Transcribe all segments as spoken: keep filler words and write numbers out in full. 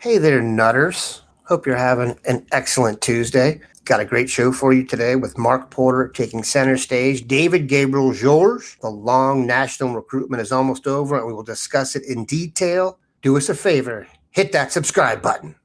Hey there, Nutters. Hope you're having an excellent Tuesday. Got a great show for you today with Mark Porter taking center stage. David Gabriel Georges. The long national recruitment is almost over, and we will discuss it in detail. Do us a favor, hit that subscribe button.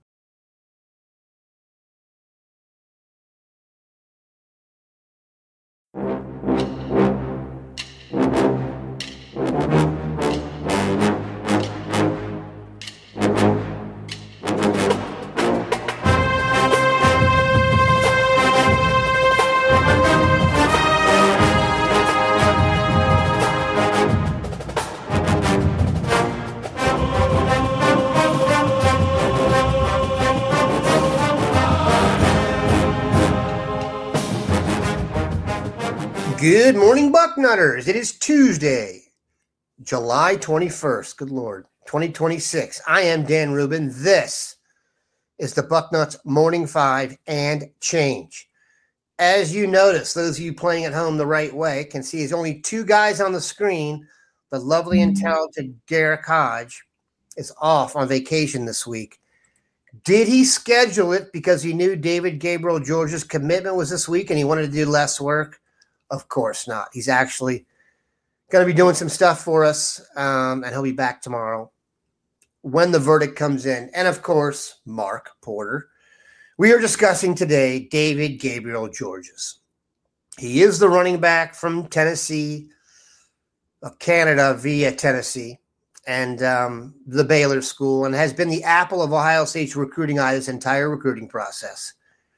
Good morning, Bucknutters. It is Tuesday, July twenty-first. Good Lord, twenty twenty-six. I am Dan Rubin. This is the Bucknuts Morning Five and Change. As you notice, those of you playing at home the right way can see there's only two guys on the screen. The lovely and talented Garrick Hodge is off on vacation this week. Did he schedule it because he knew David Gabriel Georges' commitment was this week and he wanted to do less work? Of course not. He's actually going to be doing some stuff for us, um, and he'll be back tomorrow when the verdict comes in. And, of course, Mark Porter. We are discussing today David Gabriel Georges. He is the running back from Tennessee, of Canada via Tennessee, and um, the Baylor School, and has been the apple of Ohio State's recruiting eye this entire recruiting process.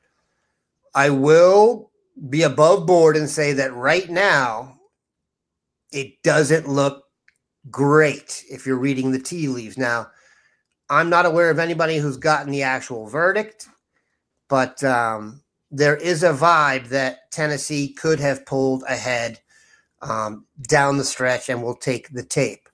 I will be above board and say that right now it doesn't look great if you're reading the tea leaves. Now, I'm not aware of anybody who's gotten the actual verdict, but um, there is a vibe that Tennessee could have pulled ahead um, down the stretch and will take the tape.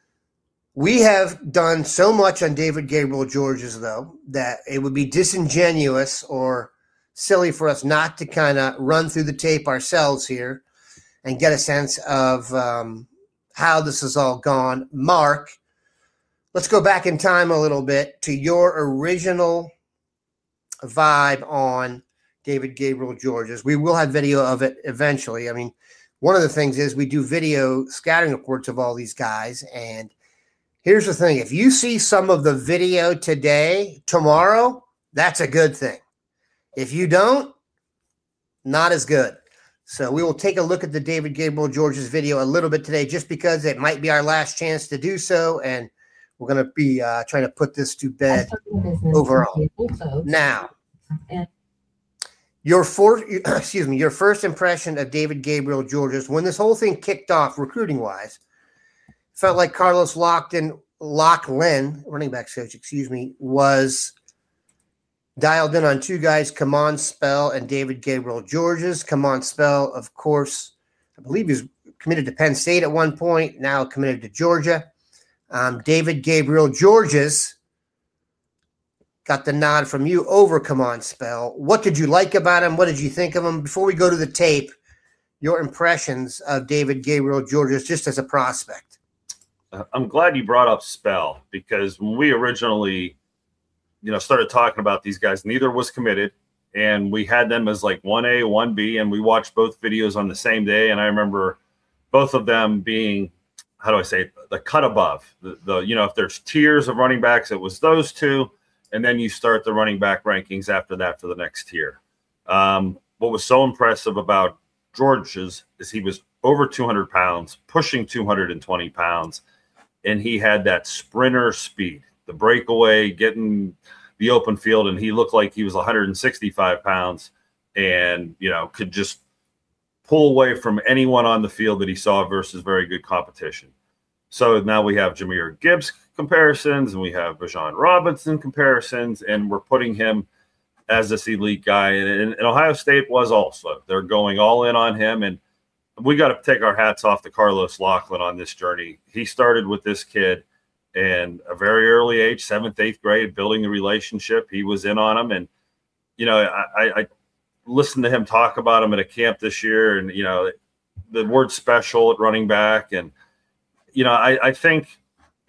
We have done so much on David Gabriel Georges, though, that it would be disingenuous or silly for us not to kind of run through the tape ourselves here and get a sense of um, how this has all gone. Mark, let's go back in time a little bit to your original vibe on David Gabriel Georges. We will have video of it eventually. I mean, one of the things is we do video scouting reports of all these guys. And here's the thing. If you see some of the video today, tomorrow, that's a good thing. If you don't, not as good. So we will take a look at the David Gabriel Georges video a little bit today just because it might be our last chance to do so, and we're going to be uh, trying to put this to bed overall. Now, your for, excuse me, your first impression of David Gabriel Georges when this whole thing kicked off recruiting-wise felt like Carlos Lockton, Locklin, running back coach, excuse me, was dialed in on two guys, Kamon Spell and David Gabriel Georges. Kamon Spell, of course, I believe he was committed to Penn State at one point, now committed to Georgia. Um, David Gabriel Georges got the nod from you over Kamon Spell. What did you like about him? What did you think of him? Before we go to the tape, your impressions of David Gabriel Georges just as a prospect. I'm glad you brought up Spell because when we originally – you know, started talking about these guys, neither was committed, and we had them as like one A, one B, and we watched both videos on the same day. And I remember both of them being, how do I say it, the cut above the, the, you know, if there's tiers of running backs, it was those two. And then you start the running back rankings after that for the next tier. Um, what was so impressive about George's is he was over two hundred pounds, pushing two hundred twenty pounds, and he had that sprinter speed. The breakaway, getting the open field, and he looked like he was one hundred sixty-five pounds and, you know, could just pull away from anyone on the field that he saw versus very good competition. So now we have Jahmyr Gibbs comparisons and we have Bijan Robinson comparisons, and we're putting him as this elite guy. And, and Ohio State was also. They're going all in on him, and we got to take our hats off to Carlos Locklin on this journey. He started with this kid and a very early age, seventh, eighth grade, building the relationship. He was in on him. And, you know, I, I listened to him talk about him at a camp this year, and, you know, the word special at running back. And, you know, I, I think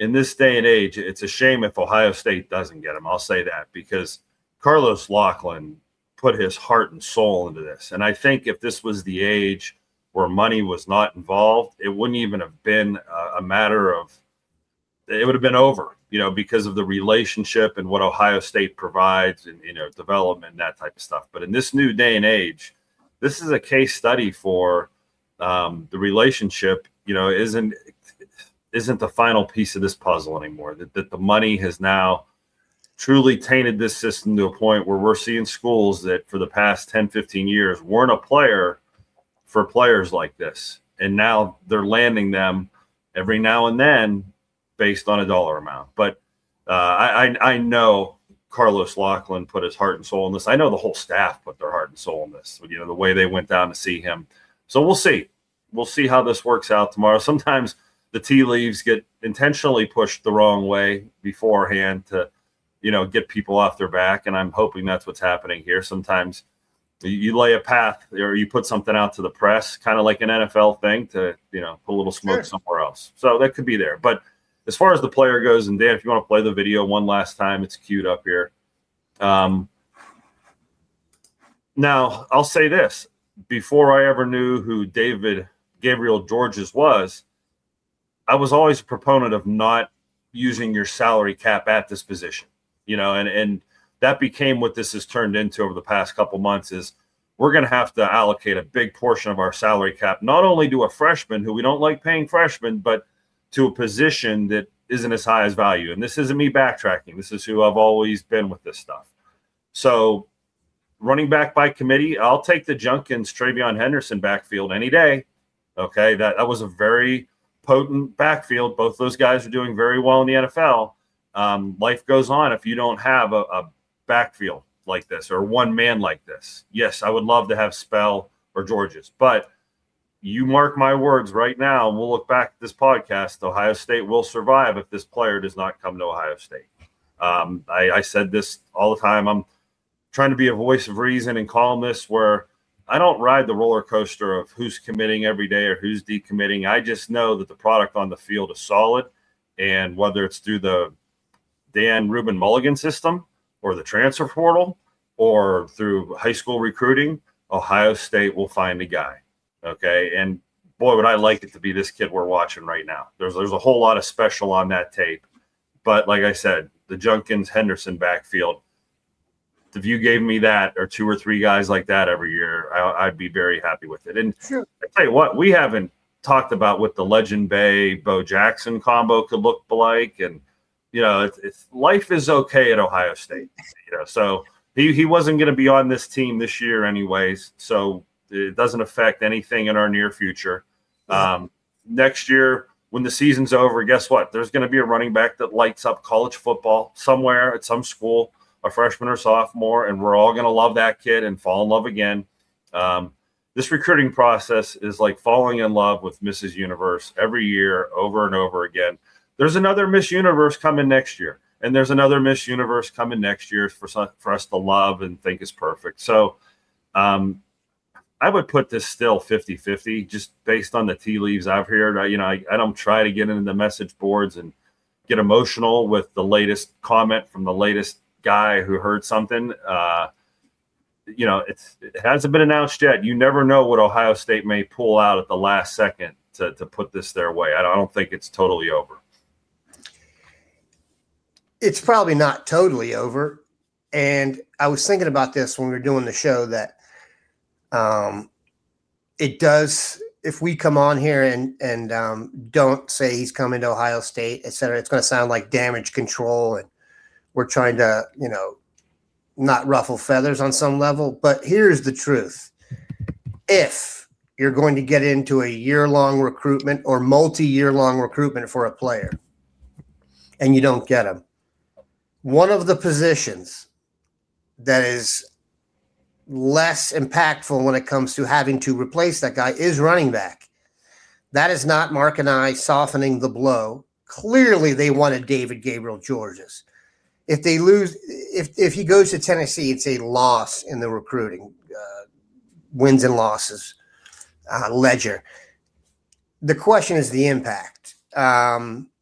in this day and age, it's a shame if Ohio State doesn't get him. I'll say that, because Carlos Locklyn put his heart and soul into this. And I think if this was the age where money was not involved, it wouldn't even have been a, a matter of, it would have been over, you know, because of the relationship and what Ohio State provides and, you know, development and that type of stuff. But in this new day and age, this is a case study for um, the relationship, you know, isn't, isn't the final piece of this puzzle anymore, that, that the money has now truly tainted this system to a point where we're seeing schools that for the past ten, fifteen years weren't a player for players like this. And now they're landing them every now and then based on a dollar amount. But uh, I, I, I know Carlos Locklyn put his heart and soul in this. I know the whole staff put their heart and soul in this, you know, the way they went down to see him. So we'll see. We'll see how this works out tomorrow. Sometimes the tea leaves get intentionally pushed the wrong way beforehand to, you know, get people off their back. And I'm hoping that's what's happening here. Sometimes you lay a path or you put something out to the press, kind of like an N F L thing, to, you know, put a little smoke sure. somewhere else. So that could be there. But as far as the player goes, and Dan, if you want to play the video one last time, it's queued up here. Um, now, I'll say this. Before I ever knew who David Gabriel Georges was, I was always a proponent of not using your salary cap at this position, you know, and, and that became what this has turned into over the past couple months is we're going to have to allocate a big portion of our salary cap, not only to a freshman who we don't like paying freshmen, but to a position that isn't as high as value. And this isn't me backtracking. This is who I've always been with this stuff. So running back by committee, I'll take the Junkins, Travion Henderson backfield any day. Okay. That, that was a very potent backfield. Both those guys are doing very well in the N F L. Um, life goes on if you don't have a, a backfield like this or one man like this. Yes, I would love to have Spell or Georges, but you mark my words right now, and we'll look back at this podcast. Ohio State will survive if this player does not come to Ohio State. Um, I, I said this all the time. I'm trying to be a voice of reason and columnist where I don't ride the roller coaster of who's committing every day or who's decommitting. I just know that the product on the field is solid, and whether it's through the Dan Rubin Mulligan system or the transfer portal or through high school recruiting, Ohio State will find a guy. Okay. And boy, would I like it to be this kid we're watching right now. There's, there's a whole lot of special on that tape, but like I said, the Junkins Henderson backfield, if you gave me that or two or three guys like that every year, I, I'd be very happy with it. And sure. I tell you what, we haven't talked about what the Legend Bay Bo Jackson combo could look like. And, you know, it's, it's life is okay at Ohio State, you know, so he, he wasn't going to be on this team this year anyways. So it doesn't affect anything in our near future. Um, next year, when the season's over, guess what? There's going to be a running back that lights up college football somewhere at some school, a freshman or sophomore, and we're all going to love that kid and fall in love again. Um, this recruiting process is like falling in love with Missus Universe every year, over and over again. There's another Miss Universe coming next year, and there's another Miss Universe coming next year for, for us to love and think is perfect. So, um, I would put this still fifty-fifty just based on the tea leaves I've heard. I, you know, I, I don't try to get into the message boards and get emotional with the latest comment from the latest guy who heard something. Uh, you know, it's, it hasn't been announced yet. You never know what Ohio State may pull out at the last second to, to put this their way. I don't, I don't think it's totally over. It's probably not totally over. And I was thinking about this when we were doing the show that, Um, it does, if we come on here and, and, um, don't say he's coming to Ohio State, et cetera, it's going to sound like damage control and we're trying to, you know, not ruffle feathers on some level. But here's the truth. If you're going to get into a year-long recruitment or multi-year long recruitment for a player and you don't get him, one of the positions that is less impactful when it comes to having to replace that guy is running back. That is not Mark and I softening the blow. Clearly they wanted David Gabriel Georges. If they lose, if, if he goes to Tennessee, it's a loss in the recruiting, uh, wins and losses uh, ledger. The question is the impact. Um,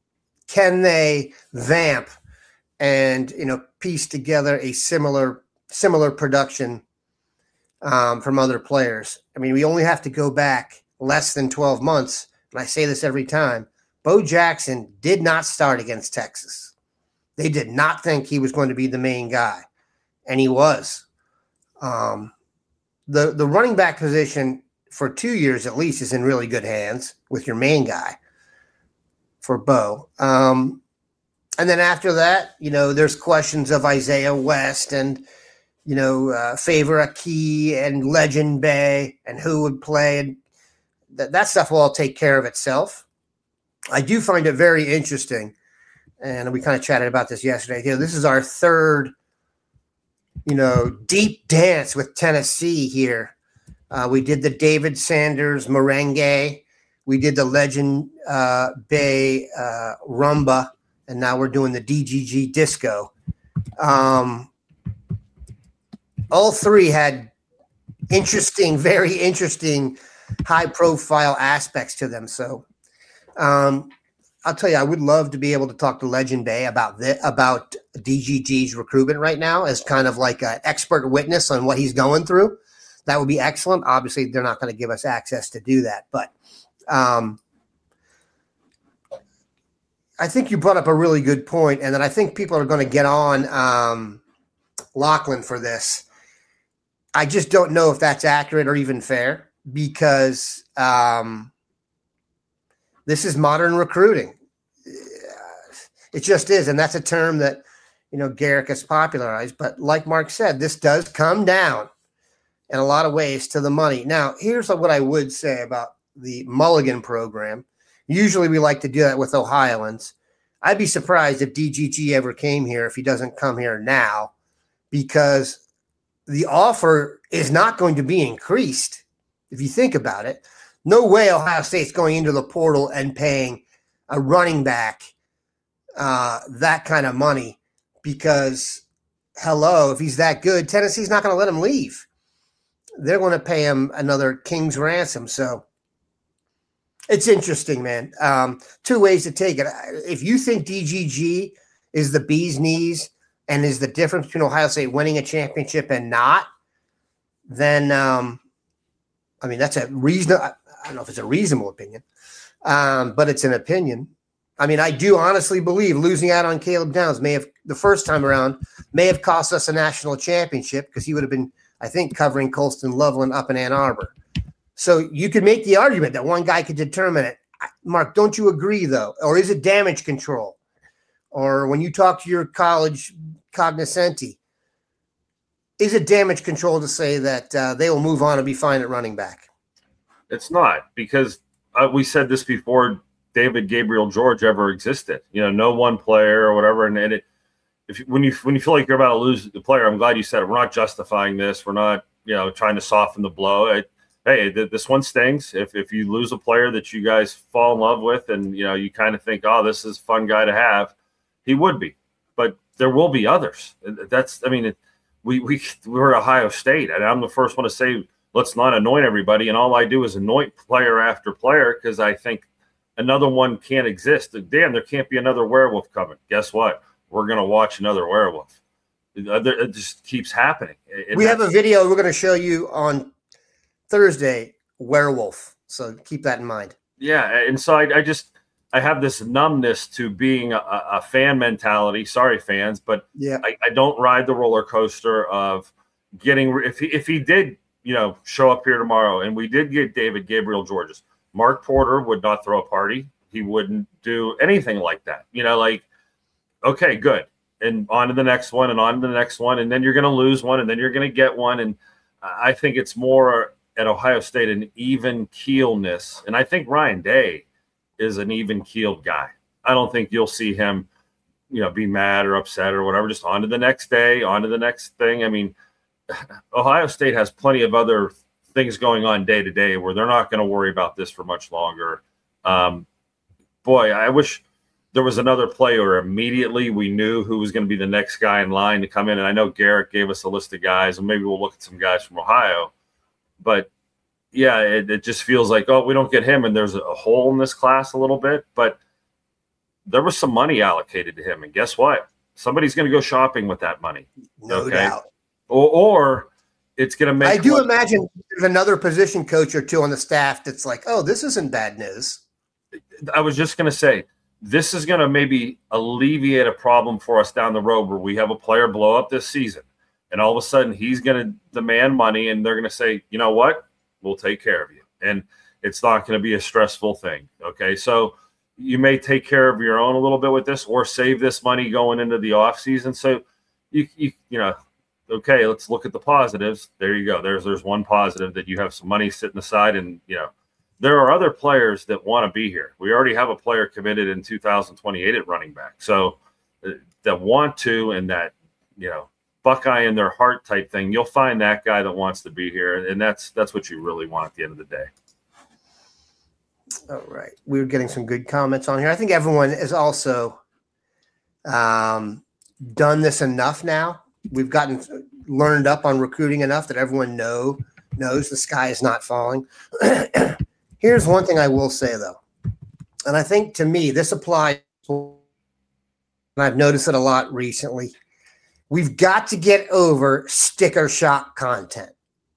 can they vamp and, you know, piece together a similar similar production um, from other players? I mean, we only have to go back less than twelve months, and I say this every time. Bo Jackson did not start against Texas. They did not think he was going to be the main guy, and he was. Um, the the running back position for two years at least is in really good hands with your main guy for Bo. Um, and then after that, you know, there's questions of Isaiah West and, you know, uh, Favor Aki and Legend Bay and who would play. And th- that stuff will all take care of itself. I do find it very interesting, and we kind of chatted about this yesterday. You know, this is our third, you know, deep dance with Tennessee here. Uh, we did the David Sanders merengue. We did the Legend uh, Bay uh, rumba, and now we're doing the D G G disco. Um, all three had interesting, very interesting, high-profile aspects to them. So um, I'll tell you, I would love to be able to talk to Legend Bay about the, about D G G's recruitment right now as kind of like an expert witness on what he's going through. That would be excellent. Obviously, they're not going to give us access to do that. But um, I think you brought up a really good point, and that I think people are going to get on um, Lachlan for this. I just don't know if that's accurate or even fair, because um, this is modern recruiting. It just is, and that's a term that, you know, Garrick has popularized. But like Mark said, this does come down in a lot of ways to the money. Now, here's what I would say about the Mulligan program. Usually we like to do that with Ohioans. I'd be surprised if D G G ever came here if he doesn't come here now, because the offer is not going to be increased. If you think about it, no way Ohio State's going into the portal and paying a running back uh, that kind of money, because, hello, if he's that good, Tennessee's not going to let him leave. They're going to pay him another king's ransom. So it's interesting, man. Um, two ways to take it. If you think D G G is the bee's knees and is the difference between Ohio State winning a championship and not, then, um, I mean, that's a reason. I don't know if it's a reasonable opinion, um, but it's an opinion. I mean, I do honestly believe losing out on Caleb Downs may have, the first time around, may have cost us a national championship, because he would have been, I think, covering Colston Loveland up in Ann Arbor. So you could make the argument that one guy could determine it. Mark, don't you agree, though? Or is it damage control? Or when you talk to your college cognoscenti, is it damage control to say that uh, they will move on and be fine at running back? It's not, because uh, we said this before David Gabriel George ever existed. You know, no one player or whatever. And, and it, if you, when you when you feel like you're about to lose the player, I'm glad you said it. We're not justifying this. We're not, you know, trying to soften the blow. It, hey, th- this one stings. If if you lose a player that you guys fall in love with, and you know, you kind of think, oh, this is a fun guy to have, he would be. But there will be others. That's, I mean, it, we we we're Ohio State, and I'm the first one to say, let's not anoint everybody. And all I do is anoint player after player, because I think another one can't exist. Damn, there can't be another werewolf coming. Guess what? We're going to watch another werewolf. It just keeps happening. And we have a video we're going to show you on Thursday, werewolf. So keep that in mind. Yeah. And so I, I just, I have this numbness to being a, a fan mentality. Sorry, fans, but yeah, I, I don't ride the roller coaster of getting, if he, if he did, you know, show up here tomorrow and we did get David Gabriel Georges, Mark Porter would not throw a party. He wouldn't do anything like that. You know, like, okay, good. And on to the next one and on to the next one. And then you're going to lose one and then you're going to get one. And I think it's more at Ohio State, an even keelness. And I think Ryan Day is an even keeled guy. I don't think you'll see him, you know, be mad or upset or whatever, just on to the next day, on to the next thing. I mean, Ohio State has plenty of other things going on day to day where they're not going to worry about this for much longer. Um, boy, I wish there was another player immediately we knew who was going to be the next guy in line to come in. And I know Garrett gave us a list of guys, and maybe we'll look at some guys from Ohio. But, yeah, it, it just feels like, oh, we don't get him, and there's a hole in this class a little bit. But there was some money allocated to him. And guess what? Somebody's going to go shopping with that money. No okay? doubt. Or, or it's going to make. I do money. imagine there's another position coach or two on the staff that's like, oh, this isn't bad news. I was just going to say, this is going to maybe alleviate a problem for us down the road where we have a player blow up this season. And all of a sudden he's going to demand money and they're going to say, you know what, we'll take care of you. And it's not going to be a stressful thing. Okay. So you may take care of your own a little bit with this or save this money going into the off season. So you, you, you know, okay, let's look at the positives. There you go. There's, there's one positive that you have some money sitting aside and, you know, there are other players that want to be here. We already have a player committed in two thousand twenty-eight at running back. So uh, that want to, and that, you know, Buckeye in their heart type thing, you'll find that guy that wants to be here. And that's, that's what you really want at the end of the day. All right. We were getting some good comments on here. I think everyone has also um, done this enough now. We've gotten learned up on recruiting enough that everyone know knows the sky is not falling. Here's one thing I will say, though, and I think to me this applies, and I've noticed it a lot recently. We've got to get over sticker shock content.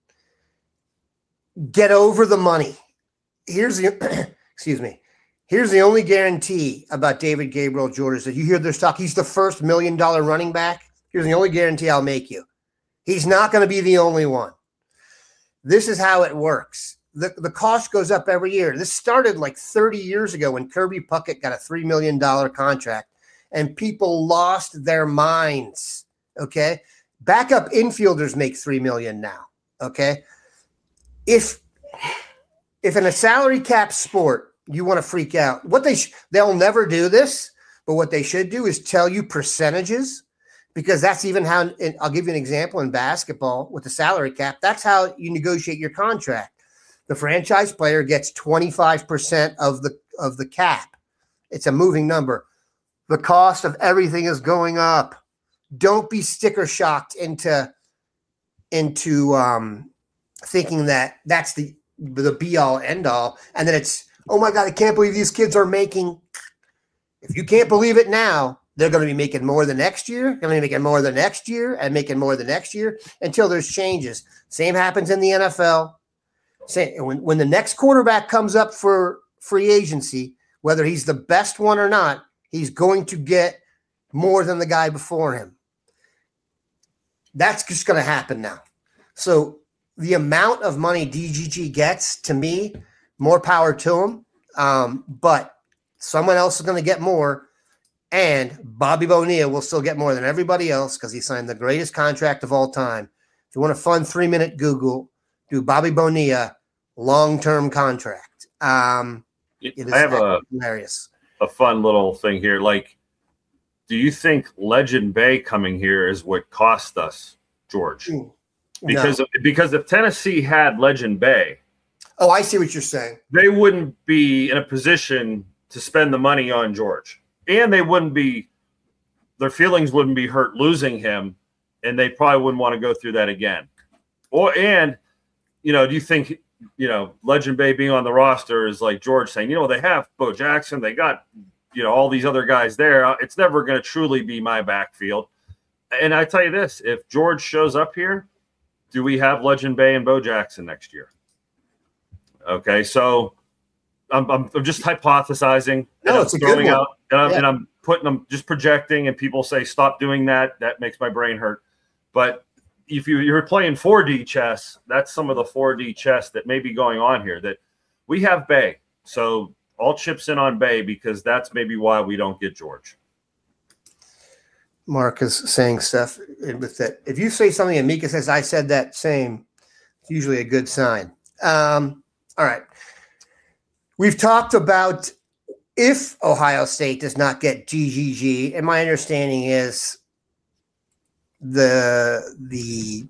Get over the money. Here's the excuse me. Here's the only guarantee about David Gabriel George is that you hear their stock. He's the first million dollar running back. Here's the only guarantee I'll make you. He's not going to be the only one. This is how it works. The, the cost goes up every year. This started like thirty years ago when Kirby Puckett got a three million dollars contract and people lost their minds. Okay. Backup infielders make three million dollars now. Okay. If, if in a salary cap sport, you want to freak out, what they, sh- they'll never do this, but what they should do is tell you percentages, because that's even how, and I'll give you an example in basketball with the salary cap. That's how you negotiate your contract. The franchise player gets twenty-five percent of the of the cap. It's a moving number. The cost of everything is going up. Don't be sticker shocked into into um, thinking that that's the the be all end all, and that it's, oh my God, I can't believe these kids are making. If you can't believe it now, they're going to be making more the next year. They're going to be making more the next year and making more the next year until there's changes. Same happens in the N F L. Say when, when the next quarterback comes up for free agency, whether he's the best one or not, he's going to get more than the guy before him. That's just going to happen now. So the amount of money D G G gets, to me, more power to him. Um, but someone else is going to get more, and Bobby Bonilla will still get more than everybody else because he signed the greatest contract of all time. If you want a fun three-minute Google, do Bobby Bonilla long-term contract. Um, it is I have a hilarious. a fun little thing here. Like, do you think Legend Bay coming here is what cost us, George? No. Because of, because if Tennessee had Legend Bay, oh, I see what you're saying. They wouldn't be in a position to spend the money on George, and they wouldn't be. Their feelings wouldn't be hurt losing him, and they probably wouldn't want to go through that again. Or and you know, do you think, you know, Legend Bay being on the roster is like George saying, you know, they have Bo Jackson, they got, you know, all these other guys there. It's never going to truly be my backfield. And I tell you this, if George shows up here, do we have Legend Bay and Bo Jackson next year? Okay, so I'm, I'm, I'm just hypothesizing. No, and it's I'm a good one. out, and, I'm, Yeah. and I'm putting them, just projecting, and people say, stop doing that. That makes my brain hurt. But if you, you're playing four D chess, that's some of the four D chess that may be going on here, that we have Bay. So all chips in on Bay, because that's maybe why we don't get George. Mark is saying stuff with that. If you say something and Mika says, I said that same, it's usually a good sign. Um, all right. We've talked about if Ohio State does not get G G G, and my understanding is the the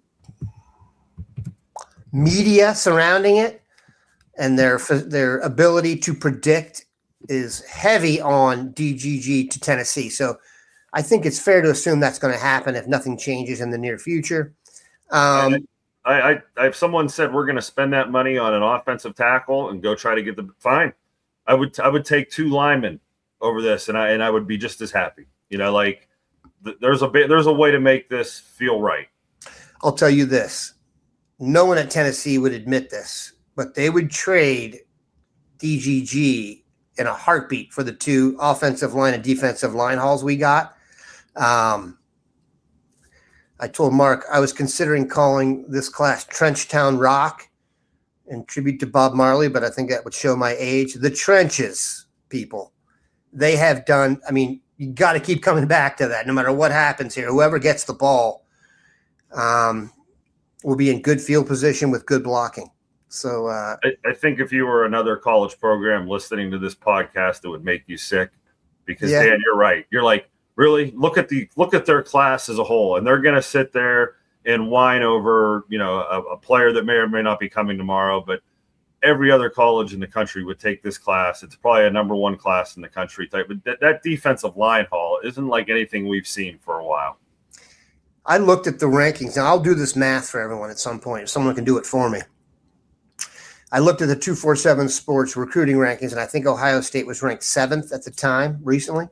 media surrounding it and their their ability to predict is heavy on D G G to Tennessee. So I think it's fair to assume that's going to happen if nothing changes in the near future. Um, I, I, I, if someone said we're going to spend that money on an offensive tackle and go try to get the fine, I would I would take two linemen over this, and I and I would be just as happy. You know, like th- there's a bit, there's a way to make this feel right. I'll tell you this: no one at Tennessee would admit this, but they would trade D G G in a heartbeat for the two offensive line and defensive line hauls we got. Um, I told Mark I was considering calling this class Trenchtown Rock in tribute to Bob Marley, but I think that would show my age. The trenches, people, they have done. I mean, you got to keep coming back to that no matter what happens here. Whoever gets the ball um, will be in good field position with good blocking. So uh, I, I think if you were another college program listening to this podcast, it would make you sick because, yeah. Dan, you're right. You're like, really look at the look at their class as a whole, and they're going to sit there and whine over, you know, a, a player that may or may not be coming tomorrow. But every other college in the country would take this class. It's probably a number one class in the country type. But that, that defensive line haul isn't like anything we've seen for a while. I looked at the rankings. Now I'll do this math for everyone at some point. If someone can do it for me. I looked at the two forty-seven Sports recruiting rankings, and I think Ohio State was ranked seventh at the time recently.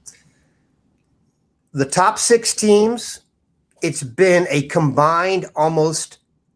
The top six teams, it's been a combined almost,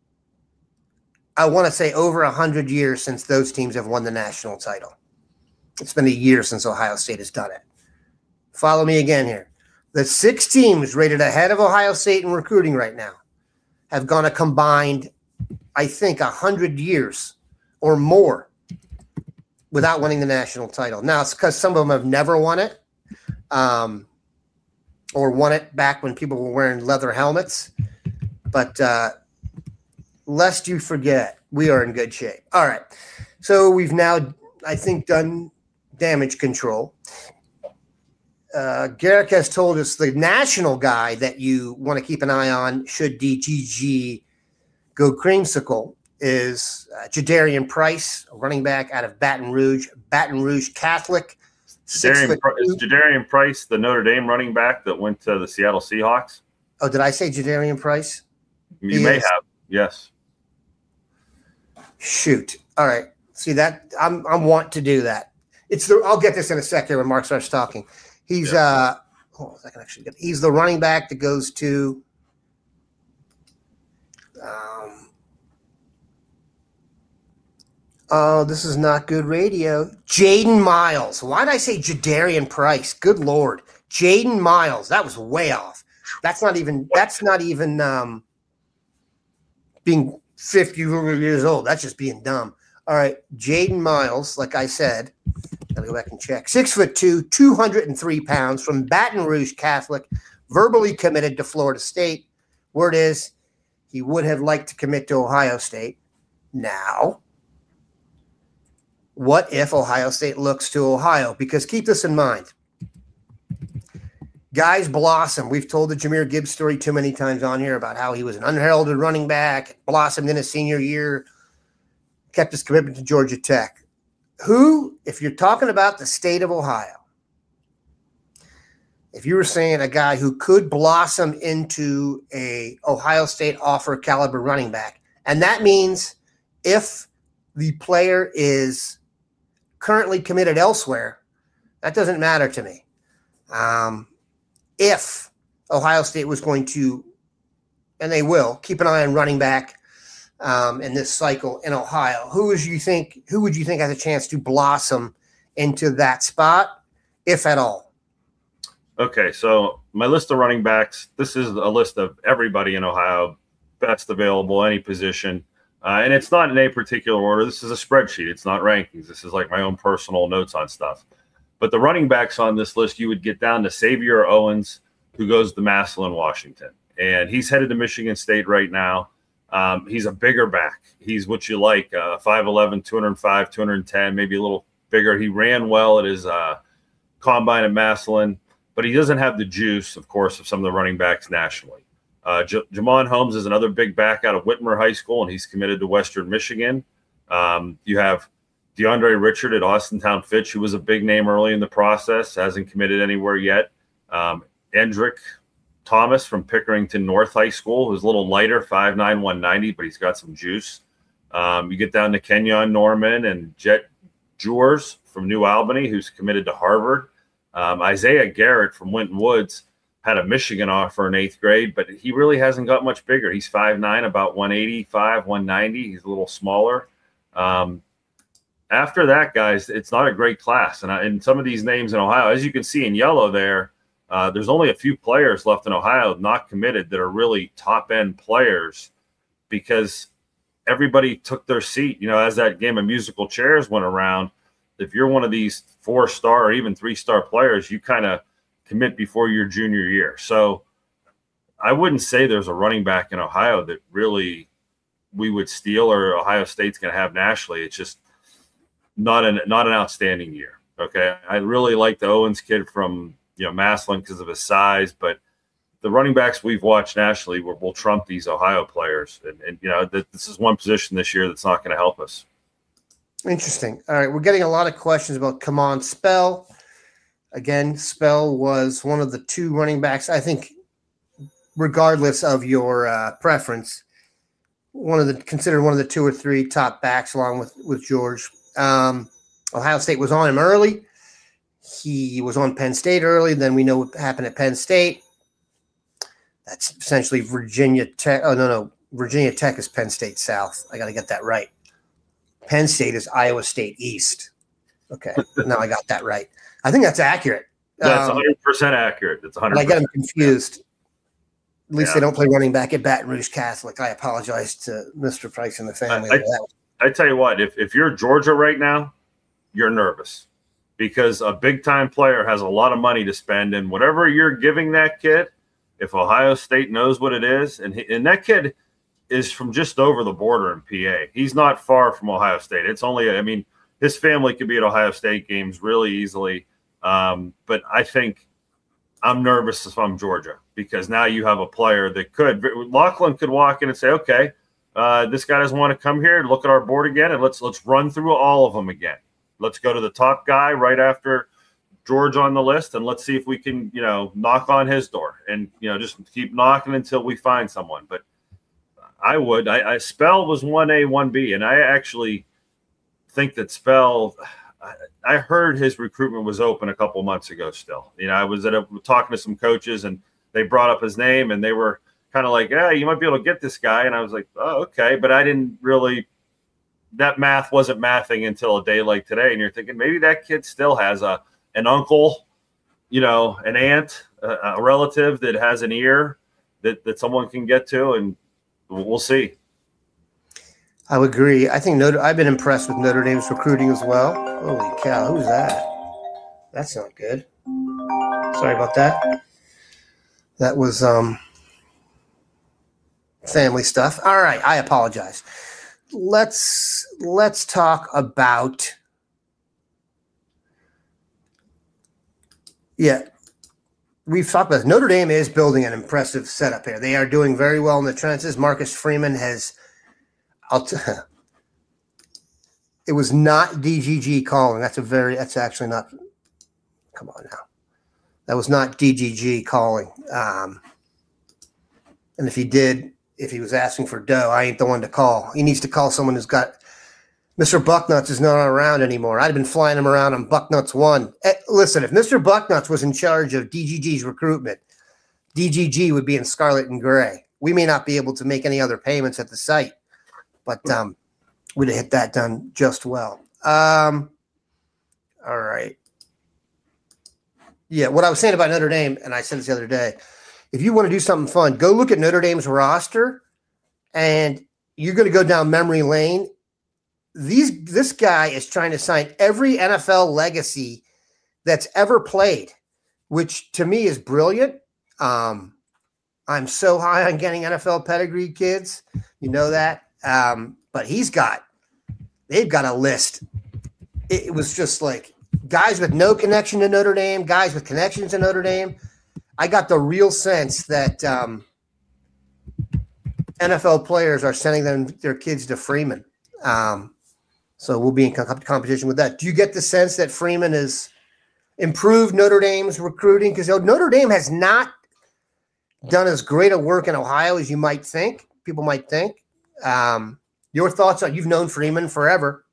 I want to say over one hundred years since those teams have won the national title. It's been a year since Ohio State has done it. Follow me again here. The six teams rated ahead of Ohio State in recruiting right now have gone a combined, I think, one hundred years or more without winning the national title. Now, it's because some of them have never won it. Um, or won it back when people were wearing leather helmets. But uh, lest you forget, we are in good shape. All right. So we've now, I think, done damage control. Uh, Garrick has told us the national guy that you want to keep an eye on should D G G go creamsicle is uh, Jadarian Price, a running back out of Baton Rouge, Baton Rouge Catholic. Jadarian, is Jadarian Price the Notre Dame running back that went to the Seattle Seahawks? Oh, did I say Jadarian Price? You he may is. have, yes. Shoot. All right. See that I'm I'm want to do that. It's the I'll get this in a second when Mark starts talking. He's yeah. uh hold on, I can actually get he's the running back that goes to um oh, this is not good radio. Jaden Miles. Why did I say Jadarian Price? Good Lord. Jaden Miles. That was way off. That's not even that's not even um, being fifty years old. That's just being dumb. All right. Jaden Miles, like I said, gotta go back and check. Six foot two, two hundred three pounds from Baton Rouge Catholic, verbally committed to Florida State. Word is he would have liked to commit to Ohio State. Now, what if Ohio State looks to Ohio? Because keep this in mind. Guys blossom. We've told the Jahmyr Gibbs story too many times on here about how he was an unheralded running back, blossomed in his senior year, kept his commitment to Georgia Tech. Who, if you're talking about the state of Ohio, if you were saying a guy who could blossom into a Ohio State offer caliber running back, and that means if the player is currently committed elsewhere, that doesn't matter to me. Um, if Ohio State was going to, and they will, keep an eye on running back um, in this cycle in Ohio, who would you think? Who would you think has a chance to blossom into that spot, if at all? Okay, so my list of running backs. This is a list of everybody in Ohio, best available, any position. Uh, and it's not in a particular order. This is a spreadsheet. It's not rankings. This is like my own personal notes on stuff. But the running backs on this list, you would get down to Xavier Owens, who goes to Massillon, Washington. And he's headed to Michigan State right now. Um, he's a bigger back. He's what you like, uh, five eleven, two oh five, two ten, maybe a little bigger. He ran well at his uh, combine at Massillon, but he doesn't have the juice, of course, of some of the running backs nationally. Uh, J- Jamon Holmes is another big back out of Whitmer High School, and he's committed to Western Michigan. Um, you have DeAndre Richard at Austintown Fitch, who was a big name early in the process, hasn't committed anywhere yet. Um, Endrick Thomas from Pickerington North High School, who's a little lighter, five nine, one ninety, but he's got some juice. Um, you get down to Kenyon Norman and Jet Jewers from New Albany, who's committed to Harvard. Um, Isaiah Garrett from Winton Woods had a Michigan offer in eighth grade, but he really hasn't got much bigger. He's five nine, about one eighty-five, one ninety. He's a little smaller. Um, after that, guys, it's not a great class. And, I, and some of these names in Ohio, as you can see in yellow there, uh, there's only a few players left in Ohio not committed that are really top-end players because everybody took their seat. You know, as that game of musical chairs went around, if you're one of these four-star or even three-star players, you kind of commit before your junior year. So I wouldn't say there's a running back in Ohio that really we would steal or Ohio State's going to have nationally. It's just not an not an outstanding year. Okay, I really like the Owens kid from you know Massillon because of his size, but the running backs we've watched nationally will, will trump these Ohio players, and, and you know that this is one position this year that's not going to help us. Interesting. All right, we're getting a lot of questions about Kamon Spell. Again, Spell was one of the two running backs. I think, regardless of your uh, preference, one of the considered one of the two or three top backs, along with with George. Um, Ohio State was on him early. He was on Penn State early. Then we know what happened at Penn State. That's essentially Virginia Tech. Oh, no, no. Virginia Tech is Penn State South. I got to get that right. Penn State is Iowa State East. Okay. Now I got that right. I think that's accurate. That's um, one hundred percent accurate. It's one hundred percent. I get them confused. At least yeah. they don't play running back at Baton Rouge Catholic. I apologize to Mister Price and the family. I, I, I tell you what, if, if you're Georgia right now, you're nervous because a big-time player has a lot of money to spend, and whatever you're giving that kid, if Ohio State knows what it is, and, he, and that kid is from just over the border in P A. He's not far from Ohio State. It's only, I mean, his family could be at Ohio State games really easily, um, but I think I'm nervous if I'm Georgia because now you have a player that could – Lachlan could walk in and say, okay, uh, this guy doesn't want to come here. Look at our board again, and let's let's run through all of them again. Let's go to the top guy right after George on the list, and let's see if we can, you know, knock on his door and, you know, just keep knocking until we find someone. But I would. I, I Spell was one A, one B, and I actually think that Spell I, – I heard his recruitment was open a couple months ago still. You know, I was at a, talking to some coaches, and they brought up his name, and they were kind of like, yeah, you might be able to get this guy. And I was like, oh, okay. But I didn't really – that math wasn't mathing until a day like today. And you're thinking maybe that kid still has a an uncle, you know, an aunt, a, a relative that has an ear that, that someone can get to, and we'll see. I would agree. I think Notre, I've been impressed with Notre Dame's recruiting as well. Holy cow, who's that? That's not good. Sorry about that. That was um, family stuff. All right, I apologize. Let's let's talk about yeah. We've talked about this. Notre Dame is building an impressive setup here. They are doing very well in the trenches. Marcus Freeman has I'll t- it was not D G G calling. That's a very that's actually not come on now. That was not D G G calling. Um, and if he did If he was asking for dough, I ain't the one to call. He needs to call someone who's got – Mister Bucknuts is not around anymore. I'd have been flying him around on Bucknuts one. Eh, listen, if Mister Bucknuts was in charge of D G G's recruitment, D G G would be in scarlet and gray. We may not be able to make any other payments at the site, but um, we'd have hit that done just well. Um, all right. Yeah, what I was saying about Notre Dame, and I said this the other day, if you want to do something fun, go look at Notre Dame's roster, and you're going to go down memory lane. These this guy is trying to sign every N F L legacy that's ever played, which to me is brilliant. Um, I'm so high on getting N F L pedigree kids. You know that. Um, but he's got – they've got a list. It, it was just like guys with no connection to Notre Dame, guys with connections to Notre Dame. I got the real sense that um, N F L players are sending them their kids to Freeman. Um, so we'll be in co- competition with that. Do you get the sense that Freeman has improved Notre Dame's recruiting? Because Notre Dame has not done as great a work in Ohio as you might think, people might think. Um, your thoughts on – you've known Freeman forever.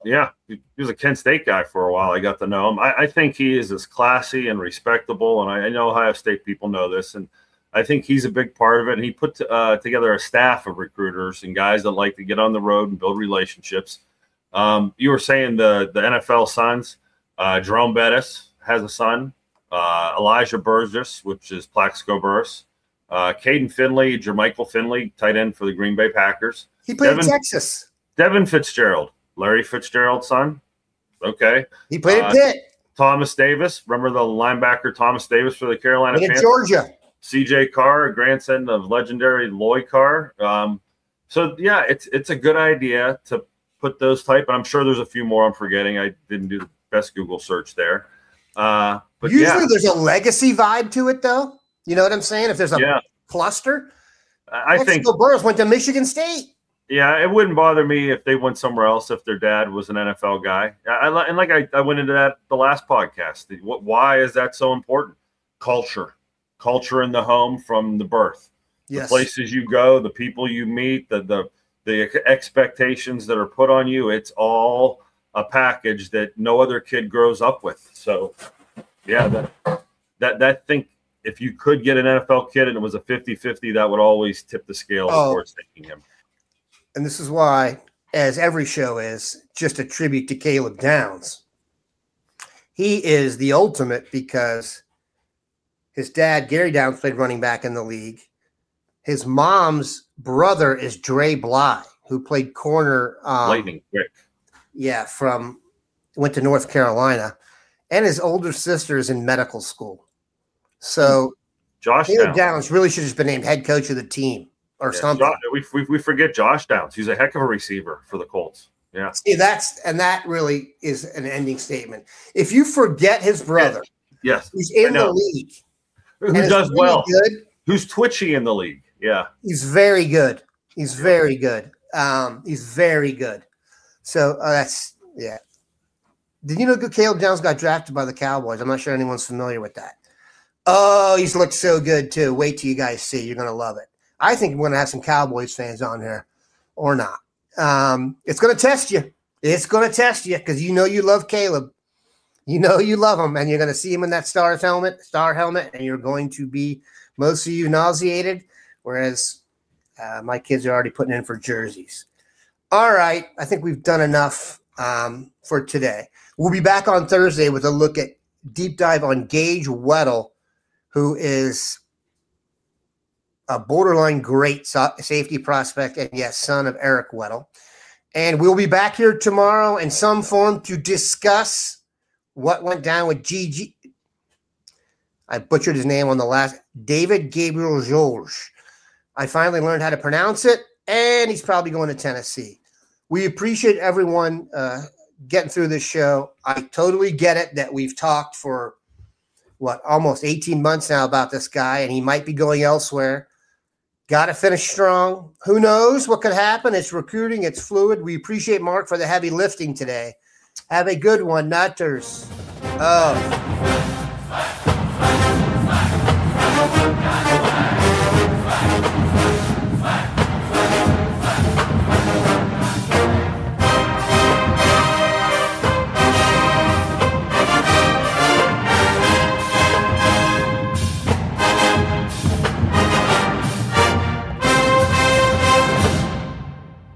Yeah, he was a Kent State guy for a while. I got to know him. I, I think he is as classy and respectable, and I, I know Ohio State people know this, and I think he's a big part of it. And he put uh, together a staff of recruiters and guys that like to get on the road and build relationships. Um, you were saying the the N F L sons. Uh, Jerome Bettis has a son. Uh, Elijah Burgess, which is Plaxico Burress. Uh, Caden Finley, Jermichael Finley, tight end for the Green Bay Packers. He played Devin, in Texas. Devin Fitzgerald. Larry Fitzgerald's son. Okay. He played uh, at Pitt. Thomas Davis. Remember the linebacker Thomas Davis for the Carolina In Panthers? Georgia. C J Carr, a grandson of legendary Lloyd Carr. Um, so, yeah, it's it's a good idea to put those type. And I'm sure there's a few more I'm forgetting. I didn't do the best Google search there. Uh, but Usually yeah. there's a legacy vibe to it, though. You know what I'm saying? If there's a yeah. cluster. I think Plaxico Burress went to Michigan State. Yeah, it wouldn't bother me if they went somewhere else if their dad was an N F L guy. I, I, and like I, I went into that the last podcast. What, why is that so important? Culture. Culture in the home from the birth. Yes. The places you go, the people you meet, the, the the expectations that are put on you. It's all a package that no other kid grows up with. So, yeah, that that that think if you could get an N F L kid and it was a fifty-fifty, that would always tip the scale Oh. towards taking him. And this is why, as every show is, just a tribute to Caleb Downs. He is the ultimate because his dad, Gary Downs, played running back in the league. His mom's brother is Dre Bly, who played corner. Um, Lightning quick. Yeah, from went to North Carolina. And his older sister is in medical school. So Josh Caleb Downs. Downs really should have just been named head coach of the team or Yeah, something. Jo- we, we, we forget Josh Downs. He's a heck of a receiver for the Colts. Yeah. See, that's and that really is an ending statement. If you forget his brother, Yes. who's I in the know. league, Who and is does really well. good, Who's twitchy in the league. Yeah. he's very good. He's very good. Um, he's very good. So uh, that's yeah. Did you know Caleb Downs got drafted by the Cowboys? I'm not sure anyone's familiar with that. Oh, he's looked so good too. Wait till you guys see. You're gonna love it. I think we're gonna have some Cowboys fans on here, or not. Um, it's gonna test you. It's gonna test you because you know you love Caleb. You know you love him, and you're gonna see him in that Stars helmet, star helmet, and you're going to be most of you nauseated. Whereas uh, my kids are already putting in for jerseys. All right, I think we've done enough um, for today. We'll be back on Thursday with a look at deep dive on Gage Weddle, who is a borderline great so- safety prospect and, yes, son of Eric Weddle. And we'll be back here tomorrow in some form to discuss what went down with G G. I butchered his name on the last. David Gabriel George. I finally learned how to pronounce it, and he's probably going to Tennessee. We appreciate everyone uh, getting through this show. I totally get it that we've talked for, what, almost eighteen months now about this guy, and he might be going elsewhere. Got to finish strong. Who knows what could happen? It's recruiting. It's fluid. We appreciate Mark for the heavy lifting today. Have a good one, Nutters. Oh.